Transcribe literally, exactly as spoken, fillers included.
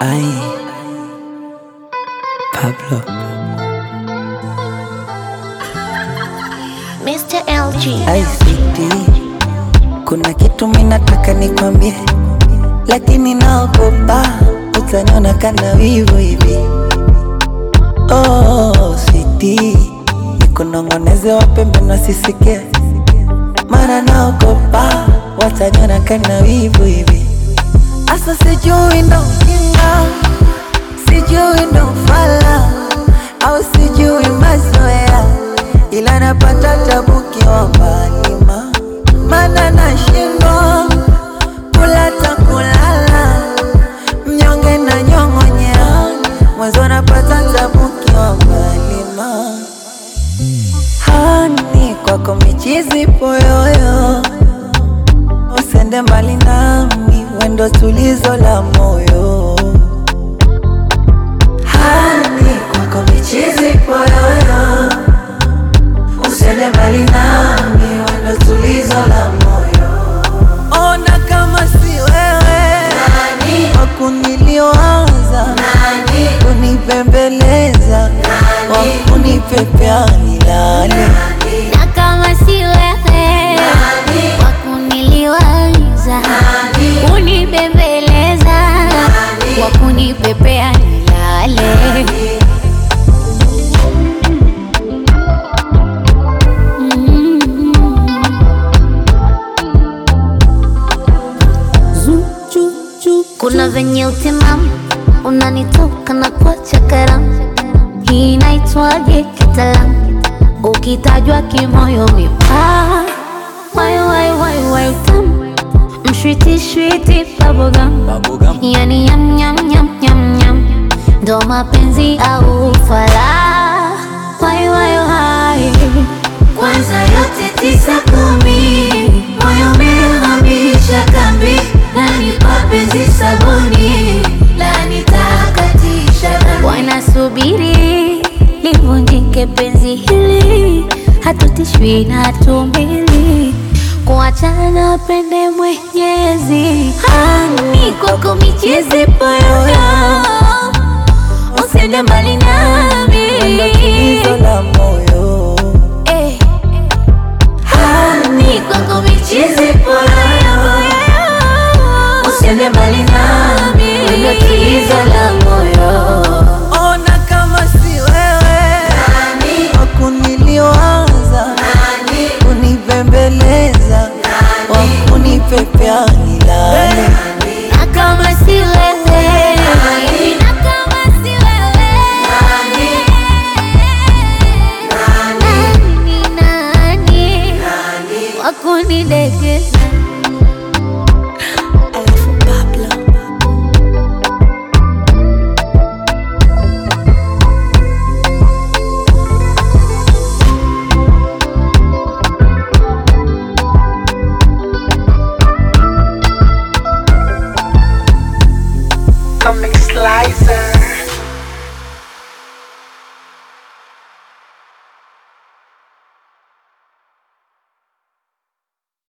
Ay, Pablo. mister L G. Ay, sweetie, kuna kitu minataka nikwambie, lakini naogopa utaniona kana wivu hivi. Oh, sweetie, nikunong'oneze wapembe wasisikie, mara naogopa wataniona kana wivu hivi. Asa sijui ndo ujinga, sijui ndo ufala, au sijui mazoea, ila napata tabu kiwa mbali ma mana nashindwa kula ta kulala, mnyonge na nyong'onyea, mwanzo napata tabu kiwa mbali ma hani kwako michizi poyoyo, usende mbali nami, wendo tulizo la moyo. Hani kwako michizi poyoyo, usende mbali nami, wendo tulizo la moyo. Ona kama si wewe nani wakuniliwaza, nani kunipembeleza, wakunipepea nilale, Na kama si wewe wakuniliwaza, kunibembeleza, wakunipepea nilale. Kuna venye utimamu unanitoka na kuacha karamu, hii inaitwaje kitaalamu? Ukitajwa kimoyo mipaa, wai wai wai wai tamu, mshwiti shwiti bubblegum, yani yam yam yam yam yam, ndo mapenzi au ufala. Wai wai wai, kwanza yote tisa kumi, moyo umehamisha kambi, nanipa penzi sabuni, la nitakatisha dhambi. Wanasubiri livunjike penzi hili, hatutishwi na hatumbili, kuachana pende Mwenyezi. Hani kwako michezi poyoyo, usende mbali nami, wendo tulizo la moyo. eh. Hani kwako michezi poyoyo, usende mbali nami, wendo tulizo la moyo. Ona kama si wewe wakuniliwaza, kunipembeleza, wakunipepea nilale, Na kama si wewe, na kama si wewe, nani nani wakunidekeza? alafu Pablo. Comic Slicer.